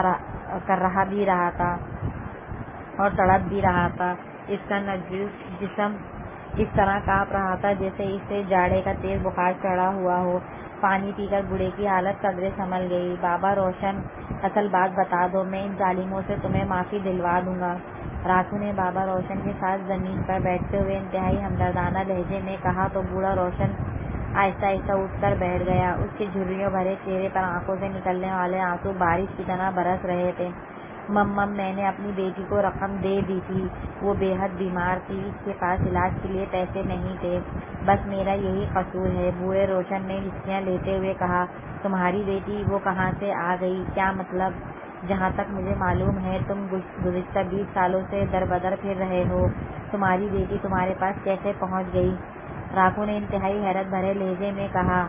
कर रहा था और तड़प भी रहा था। इसका नर्वस जिस्म इस तरह कांप रहा था जैसे इसे जाड़े का तेज बुखार चढ़ा हुआ हो। पानी पीकर बूढ़े की हालत कदरे संभल गई। बाबा रोशन, असल बात बता दो, मैं इन जालिमों से तुम्हें माफी दिलवा दूंगा। राखू ने बाबा रोशन के साथ जमीन पर बैठते हुए इंतहाई हमदर्दाना लहजे में कहा। तो बूढ़ा रोशन आहिस्ता आहिस्ता उठकर बैठ गया। उसके झुर्रियों भरे चेहरे पर आंखों से निकलने वाले आंसू बारिश की तरह बरस रहे थे। मम्मा, मैंने अपनी बेटी को रकम दे दी थी, वो बेहद बीमार थी, इसके पास इलाज के लिए पैसे नहीं थे, बस मेरा यही कसूर है। बूढ़े रोशन ने हिचकियाँ लेते हुए कहा। तुम्हारी बेटी, वो कहाँ से आ गई? क्या मतलब? जहाँ तक मुझे मालूम है तुम गुज़िश्ता 20 सालों से दरबदर फिर रहे हो, तुम्हारी बेटी तुम्हारे पास कैसे पहुँच गई? राखू ने इंतहाई हैरत भरे लहजे में कहा।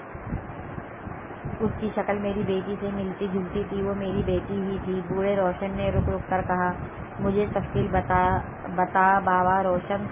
उसकी शक्ल मेरी बेटी से मिलती जुलती थी, वो मेरी बेटी ही थी। बूढ़े रोशन ने रुक रुक कर कहा। मुझे तफसील बता बाबा रोशन,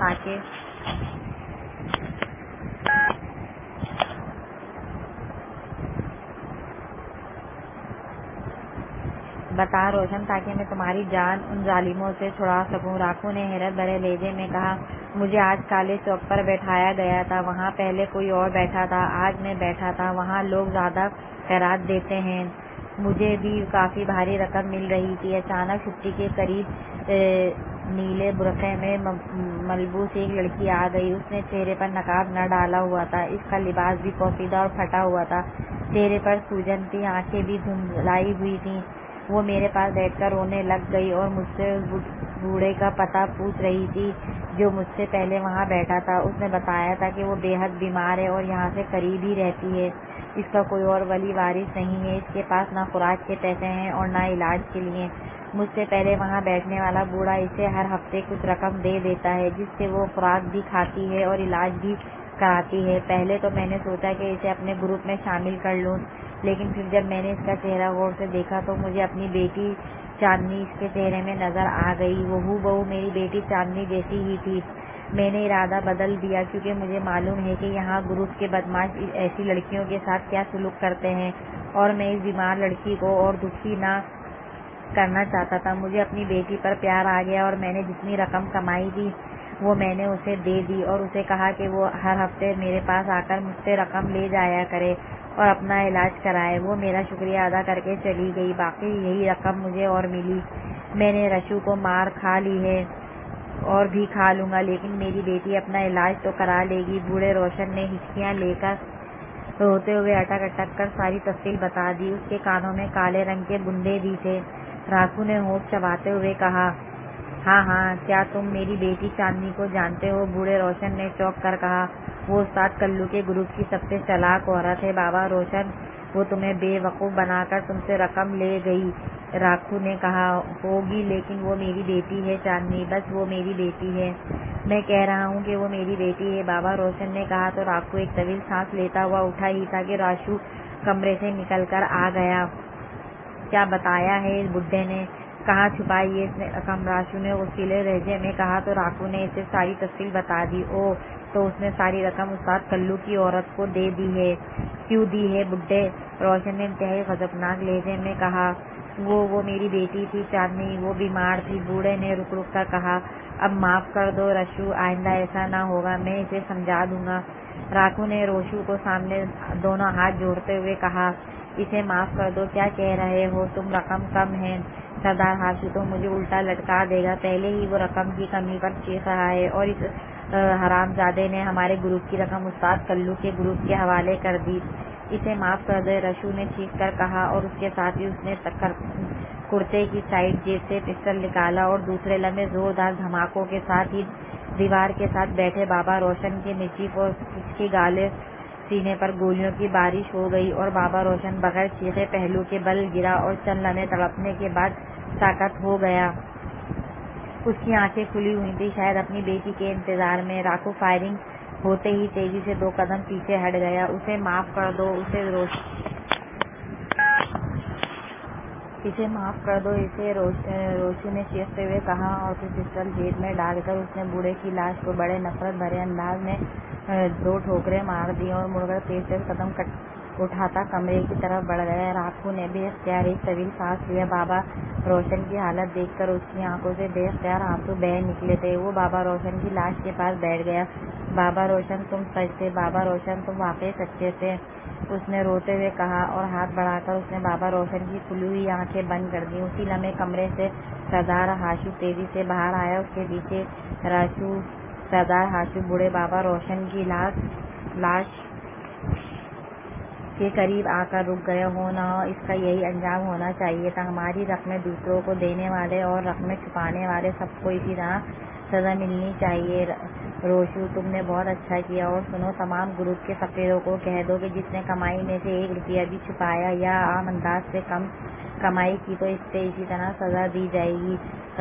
ताकि मैं तुम्हारी जान उन जालिमों से छुड़ा सकूं। राखू ने हैरत भरे लहजे में कहा। मुझे आज काले चौक पर बैठाया गया था, वहाँ पहले कोई और बैठा था, आज मैं बैठा था। वहाँ लोग ज्यादा खैरात देते हैं, मुझे भी काफी भारी रकम मिल रही थी। अचानक छुट्टी के करीब नीले बुरखे में मलबूस एक लड़की आ गई। उसने चेहरे पर नकाब न डाला हुआ था, इसका लिबास भी पोशीदा और फटा हुआ था, चेहरे पर सूजन थी, आंखें भी धुंधलाई हुई थी। वो मेरे पास बैठकर रोने लग गई और मुझसे उस बूढ़े का पता पूछ रही थी जो मुझसे पहले वहाँ बैठा था। उसने बताया था कि वो बेहद बीमार है और यहाँ से करीब ही रहती है, इसका कोई और वली वारिस नहीं है, इसके पास ना खुराक के पैसे हैं और ना इलाज के लिए। मुझसे पहले वहाँ बैठने वाला बूढ़ा इसे हर हफ्ते कुछ रकम दे देता है जिससे वो खुराक भी खाती है और इलाज भी कराती है। पहले तो मैंने सोचा कि इसे अपने ग्रुप में शामिल कर लूँ, लेकिन फिर जब मैंने इसका चेहरा गौर से देखा तो मुझे अपनी बेटी चांदनी इसके चेहरे में नजर आ गई। वो हूबहू मेरी बेटी चांदनी जैसी ही थी। मैंने इरादा बदल दिया क्योंकि मुझे मालूम है कि यहाँ ग्रुप के बदमाश ऐसी लड़कियों के साथ क्या सलूक करते हैं और मैं इस बीमार लड़की को और दुखी ना करना चाहता था। मुझे अपनी बेटी पर प्यार आ गया और मैंने जितनी रकम कमाई थी वो मैंने उसे दे दी और उसे कहा कि वो हर हफ्ते मेरे पास आकर मुझसे रकम ले जाया करे और अपना इलाज कराए। वो मेरा शुक्रिया अदा करके चली गई। बाकी यही रकम मुझे और मिली। मैंने रशु को मार खा ली है और भी खा लूंगा, लेकिन मेरी बेटी अपना इलाज तो करा लेगी। बूढ़े रोशन ने हिचकियाँ लेकर रोते हुए अटक अटक कर सारी तफसील बता दी। उसके कानों में काले रंग के बुंदे भी थे। राखू ने होंठ चबाते हुए कहा। ہاں ہاں، کیا تم میری بیٹی چاندنی کو جانتے ہو؟ بوڑھے روشن نے چونک کر کہا۔ وہ استاد کلو کے گروپ کی سب سے چالاک عورت ہے بابا روشن، وہ تمہیں بے وقوف بنا کر تم سے رقم لے گئی۔ راکھو نے کہا۔ ہوگی، لیکن وہ میری بیٹی ہے چاندنی، بس وہ میری بیٹی ہے۔ میں کہہ رہا ہوں کہ وہ میری بیٹی ہے، بابا روشن نے کہا تو راکھو ایک طویل سانس لیتا ہوا اٹھا ہی تھا کہ راشو کمرے سے نکل کر آ گیا۔ کیا بتایا ہے اس بڈھے نے؟ کہاں چھپائی ہے اس نے رقم؟ راشو نے غصیلے لہجے میں کہا تو راکھو نے اسے ساری تفصیل بتا دی۔ اوہ، تو اس نے ساری رقم استاد کلو کی عورت کو دے دی ہے؟ کیوں دی ہے؟ بڈھے روشن نے انتہائی غضبناک لہجے میں کہا۔ وہ میری بیٹی تھی چاندنی، وہ بیمار تھی، بوڑھے نے رک رک کر کہا۔ اب معاف کر دو راشو، آئندہ ایسا نہ ہوگا، میں اسے سمجھا دوں گا۔ راکھو نے راشو کو سامنے دونوں ہاتھ جوڑتے ہوئے کہا۔ اسے معاف کر دو؟ کیا کہہ رہے ہو تم؟ رقم کم ہے، سردار ہاشو تو مجھے الٹا لٹکا دے گا، پہلے ہی وہ رقم کی کمی پر چیخ رہا ہے، اور اس حرامزادے نے ہمارے گروپ کی رقم استاد کلو کے گروپ کے حوالے کر دی۔ اسے معاف کر دو، راشو نے چیخ کر کہا، اور اس کے ساتھ ہی اس نے کرتے کی سائیڈ جیب سے پسٹل نکالا اور دوسرے لمحے زوردار دھماکوں کے ساتھ ہی دیوار کے ساتھ بیٹھے بابا روشن کے نچی اور کھچی گالے سینے پر گولیوں کی بارش ہو گئی اور بابا روشن بغیر چیخے پہلو کے بل گرا اور چند لمحے تڑپنے کے بعد ساکت ہو گیا۔ اس کی آنکھیں کھلی ہوئی تھیں، شاید اپنی بیٹی کے انتظار میں۔ راکھو فائرنگ ہوتے ہی تیزی سے 2 قدم پیچھے ہٹ گیا۔ اسے معاف کر دو، اسے معاف کر دو، اسے روشو نے چیختے ہوئے کہا، اور پھر پسٹل جیب میں ڈال کر اس نے بوڑھے کی لاش کو بڑے نفرت بھرے انداز میں 2 ٹھوکریں مار دیں اور مڑ کر تیز تیز قدم اٹھاتا کمرے کی طرف بڑھ گیا۔ راکھو نے بے اختیار ایک طویل سانس لیا۔ بابا روشن کی حالت دیکھ کر اس کی آنکھوں سے بے اختیار آنسو بہہ نکلے تھے۔ وہ بابا روشن کی لاش کے پاس بیٹھ گیا۔ بابا روشن تم سچ تھے، بابا روشن تم واقعی سچے تھے، اس نے روتے ہوئے کہا، اور ہاتھ بڑھا کر اس نے بابا روشن کی کھلی ہوئی آنکھیں بند کر دیں۔ اسی لمحے کمرے سے سردار ہاشو تیزی سے باہر آیا، اس کے پیچھے راشو۔ سردار ہاشو بوڑھے بابا روشن کی لاش کے قریب آ کر رک گئے۔ ہو نہ ہو اس کا یہی انجام ہونا چاہیے تھا، ہماری رقمیں دوسروں کو دینے والے اور رقمیں چھپانے والے سب کو اسی طرح سزا ملنی چاہیے۔ روشو تم نے بہت اچھا کیا، اور سنو، تمام گروپ کے سفیروں کو کہہ دو کہ جس نے کمائی میں سے 1 روپیہ بھی چھپایا یا عام انداز سے کم کمائی کی تو اس سے اسی طرح سزا دی جائے گی۔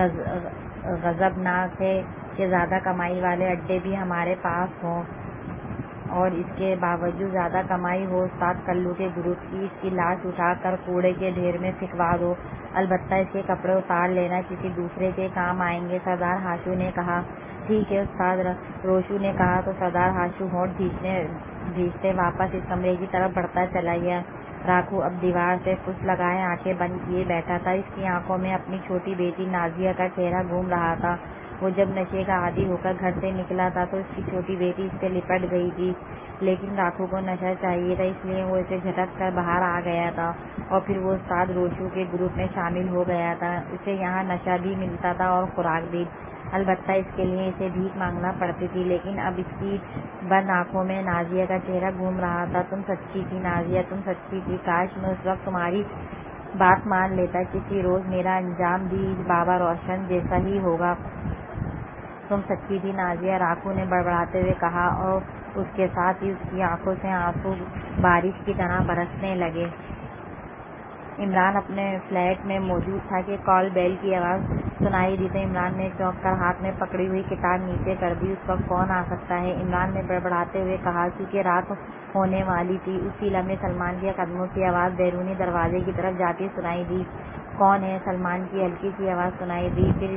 غضبناک ہے کہ زیادہ کمائی والے اڈے بھی ہمارے پاس ہوں، اور اس کے باوجود زیادہ کمائی ہو استاد کلو کے گروپ کی۔ اس کی لاش اٹھا کر کوڑے کے ڈھیر میں پھینکوا دو، البتہ اس کے کپڑے اتار لینا، کسی دوسرے کے کام آئیں گے، سردار ہاشو نے کہا۔ ٹھیک ہے استاد، روشو نے کہا تو سردار ہاشو ہونٹ بھینچتے واپس اس کمرے کی طرف بڑھتا چلا گیا۔ راکھو اب دیوار سے پھس لگائے آنکھیں بند کیے بیٹھا تھا، اس کی آنکھوں میں اپنی چھوٹی بیٹی نازیہ کا چہرہ گھوم رہا تھا۔ وہ جب نشے کا عادی ہو کر گھر سے نکلا تھا تو اس کی چھوٹی بیٹی اس سے لپٹ گئی تھی، لیکن راکھو کو نشہ چاہیے تھا، اس لیے وہ اسے جھٹک کر باہر آ گیا تھا، اور پھر وہ استاد روشو کے گروپ میں شامل ہو گیا تھا۔ اسے یہاں نشہ بھی ملتا تھا اور خوراک بھی، البتہ اس کے لیے اسے بھیک مانگنا پڑتی تھی، لیکن اب اس کی بند آنکھوں میں نازیہ کا چہرہ گھوم رہا تھا۔ تم سچی تھی نازیہ، تم سچی تھی، کاش میں اس وقت تمہاری بات مان لیتا، کسی روز میرا انجام بھی بابا روشن جیسا ہی ہوگا۔ تم سچی تھی نازیہ، راکھو نے بڑبڑاتے ہوئے کہا، اور اس کے ساتھ ہی اس کی آنکھوں سے آنسو بارش کی طرح برسنے لگے۔ عمران اپنے فلیٹ میں موجود تھا کہ کال بیل کی آواز سنائی دی تو عمران نے چونک کر ہاتھ میں پکڑی ہوئی کتاب نیچے کر دی۔ اس وقت کون آ سکتا ہے؟ عمران نے بڑبڑاتے ہوئے کہا، کیونکہ رات ہونے والی تھی۔ اسی لمحے سلمان کے قدموں کی آواز بیرونی دروازے کی طرف جاتی سنائی دی۔ کون ہے؟ سلمان کی ہلکی سی آواز سنائی دی، پھر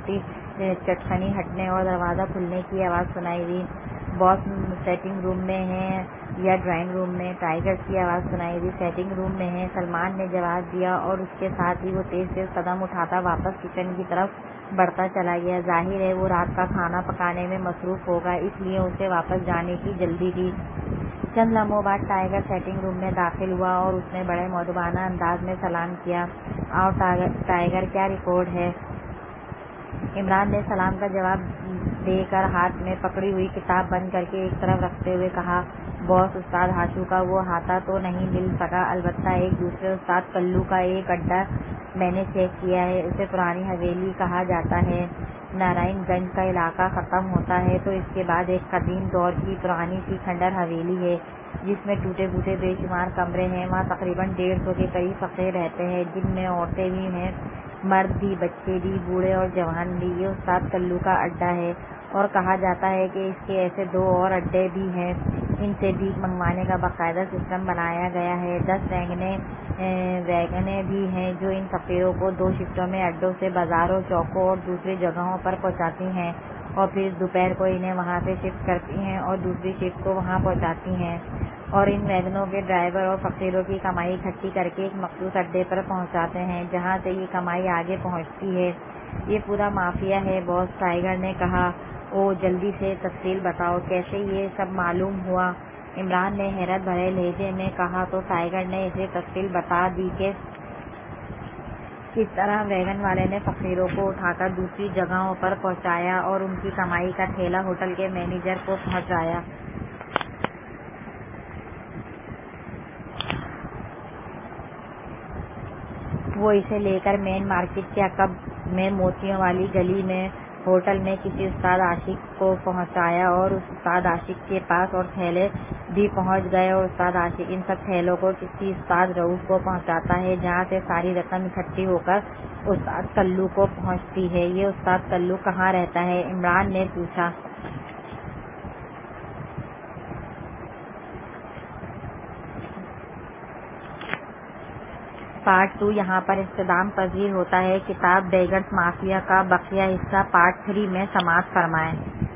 چٹخنی ہٹنے اور دروازہ کھلنے کی آواز سنائی دی۔ باس سیٹنگ روم میں ہیں یا ڈرائنگ روم میں؟ ٹائیگر کی آواز سنائی دی۔ سیٹنگ روم میں ہیں، سلمان نے جواب دیا، اور اس کے ساتھ ہی وہ تیز تیز قدم اٹھاتا واپس کچن کی طرف بڑھتا چلا گیا۔ ظاہر ہے وہ رات کا کھانا پکانے میں مصروف ہوگا، اس لیے اسے واپس جانے کی جلدی تھی۔ چند لمحوں بعد ٹائیگر سیٹنگ روم میں داخل ہوا اور اس نے بڑے مؤدبانہ انداز میں سلام کیا۔ آؤ ٹائیگر، کیا رپورٹ ہے؟ عمران نے سلام کا جواب دے کر ہاتھ میں پکڑی ہوئی کتاب بند کر کے ایک طرف رکھتے ہوئے کہا، باس، استاد ہاشو کا وہ احاطہ تو نہیں مل سکا، البتہ ایک دوسرے استاد کلو کا ایک اڈا میں نے چیک کیا ہے، اسے پرانی حویلی کہا جاتا ہے۔ نارائن گنج کا علاقہ ختم ہوتا ہے تو اس کے بعد ایک قدیم دور کی پرانی سی کھنڈر حویلی ہے جس میں ٹوٹے پھوٹے بے شمار کمرے ہیں۔ وہاں تقریباً 150 کے قریب فقیر رہتے ہیں، جن میں عورتیں بھی ہیں، مرد بھی، بچے بھی، بوڑھے اور جوان بھی۔ یہ استاد کلو کا اڈا ہے اور کہا جاتا ہے کہ اس کے ایسے 2 اور اڈے بھی ہیں۔ ان سے بھیک منگوانے کا باقاعدہ سسٹم بنایا گیا ہے۔ 10 ویگنیں بھی ہیں جو ان فقیروں کو 2 شفٹوں میں اڈوں سے بازاروں، چوکوں اور دوسری جگہوں پر پہنچاتی ہیں اور پھر دوپہر کو انہیں وہاں سے شفٹ کرتی ہیں اور دوسری شفٹ کو وہاں پہنچاتی ہیں، اور ان ویگنوں کے ڈرائیور اور فقیروں کی کمائی اکٹھی کر کے ایک مخصوص اڈے پر پہنچاتے ہیں جہاں سے یہ کمائی آگے پہنچتی ہے۔ یہ پورا مافیا ہے باس، ٹائیگر نے کہا۔ اوہ، جلدی سے تفصیل بتاؤ، کیسے یہ سب معلوم ہوا؟ عمران نے حیرت بھرے لہجے میں کہا۔ تو ٹائیگر نے اسے تفصیل بتا دی کہ کس طرح ویگن والے نے فقیروں کو اٹھا کر دوسری جگہوں پر پہنچایا اور ان کی کمائی کا ٹھیلا ہوٹل کے مینیجر کو پہنچایا۔ وہ اسے لے کر مین مارکیٹ کے عقب میں موتیوں والی گلی میں ہوٹل میں کسی استاد عاشق کو پہنچایا اور اس استاد عاشق کے پاس اور تھیلے بھی پہنچ گئے، اور استاد عاشق ان سب تھیلوں کو کسی استاد رؤوف کو پہنچاتا ہے جہاں سے ساری رقم اکٹھی ہو کر استاد کلو کو پہنچتی ہے۔ یہ استاد کلو کہاں رہتا ہے؟ عمران نے پوچھا۔ پارٹ 2 یہاں پر اختتام پذیر ہوتا ہے۔ کتاب بیگرز مافیا کا بقیہ حصہ پارٹ 3 میں سماعت فرمائیں۔